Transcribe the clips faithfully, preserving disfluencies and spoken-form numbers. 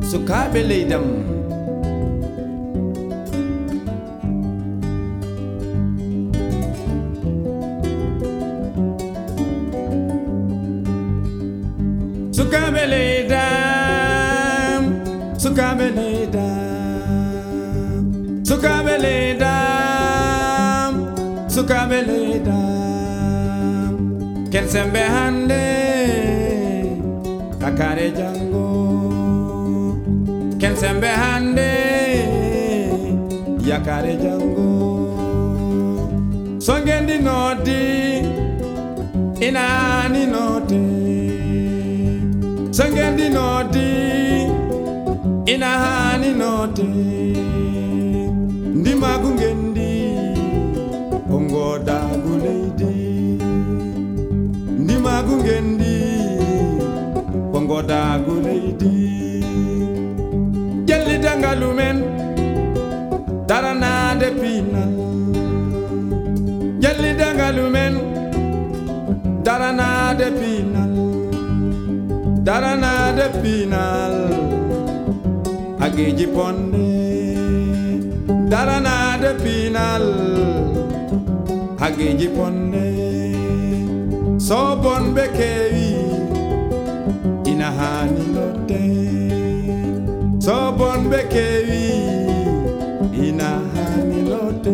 Sukaɓe leydam Sukaɓe leydam Sukaɓe leydam Sukaɓe leydam Sukaɓe leydam ken sembe hande kakare jango ken sembe hande yakare jango songendi nodi inani noti songendi nodi inani noti ndimagu ngendi ongoda guleidi ndimagu ngendi ongoda guleidi jelli dangalumen daranade pinal jelli dangalumen daranade pinal daranade pinal ageji ponde daranade pinal ageji ponde sobon bekewi ina hani lotte sobon bekewi ina hani lotte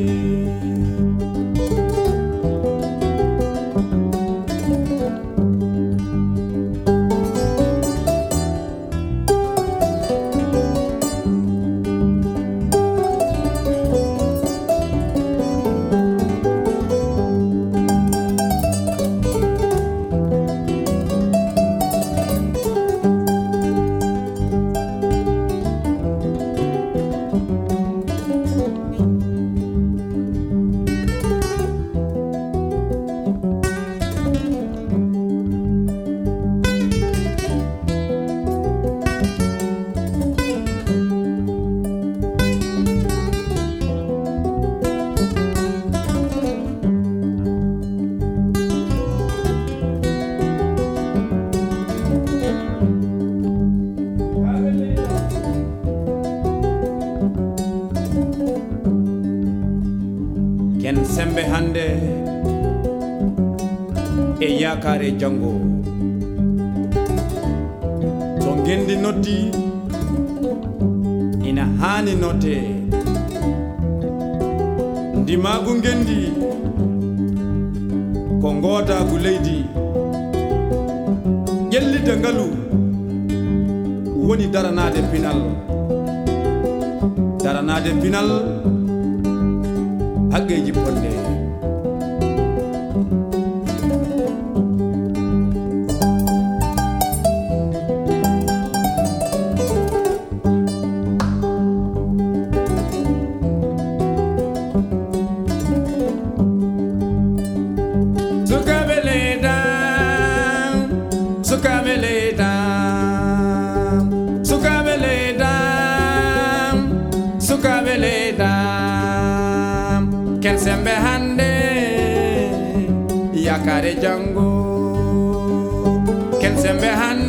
ken sembe hande e yakare jango so ngendi noddi ina hani note ndimagu ngendi ko ngoda gu leydi jellide ngalu woni daranade pinal daranade pinal haggeji ponde Sukaɓe leydam Sukaɓe leydam Sukaɓe leydam Sukaɓe leydam ken sembe hande yakare jango ken sembe hande